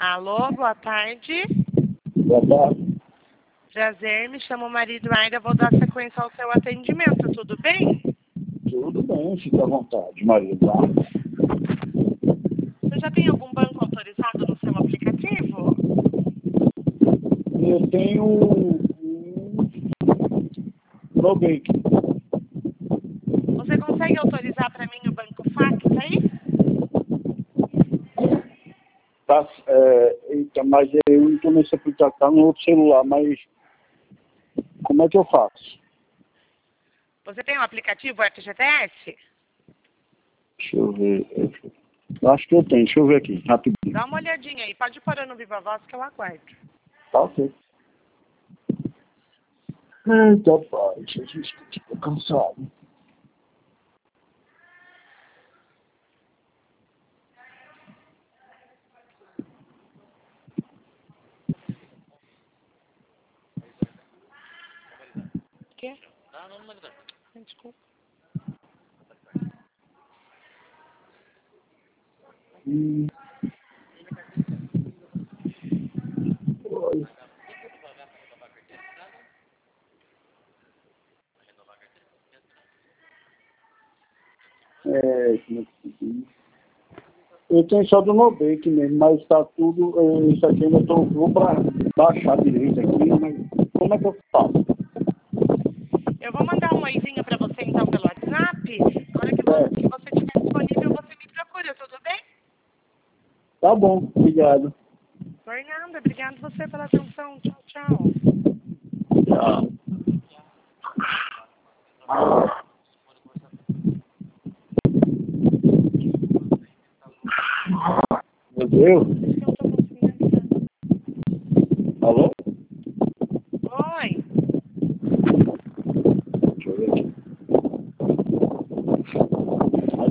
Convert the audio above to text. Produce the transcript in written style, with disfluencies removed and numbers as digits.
Alô, boa tarde. Boa tarde. Prazer, me chamo Maria Eduarda, vou dar sequência ao seu atendimento, tudo bem? Tudo bem, fica à vontade, Maria Eduarda. Você já tem algum banco autorizado no seu aplicativo? Eu tenho um Nubank. Você consegue autorizar para mim o banco Fax aí? Tá, eita, mas eu não estou nesse aplicativo, tá no outro celular, mas como é que eu faço? Você tem um aplicativo FGTS? Deixa eu ver. Acho que eu tenho, deixa eu ver aqui, rapidinho. Dá uma olhadinha aí, pode pôr no Viva Voz que eu aguardo. Tá ok. Eita, pai, estou cansado. Quê? Desculpa. Olha. Como é que se diz? Eu tenho só do Nubank mesmo, mas está tudo. Isso aqui ainda vou para baixar direito aqui, mas como é que eu faço? Eu vou mandar um oizinho para você então pelo WhatsApp. Na hora que você estiver disponível, você me procura, tudo bem? Tá bom, obrigado. Por nada, obrigado você pela atenção. Tchau, tchau. Tchau. Meu Deus.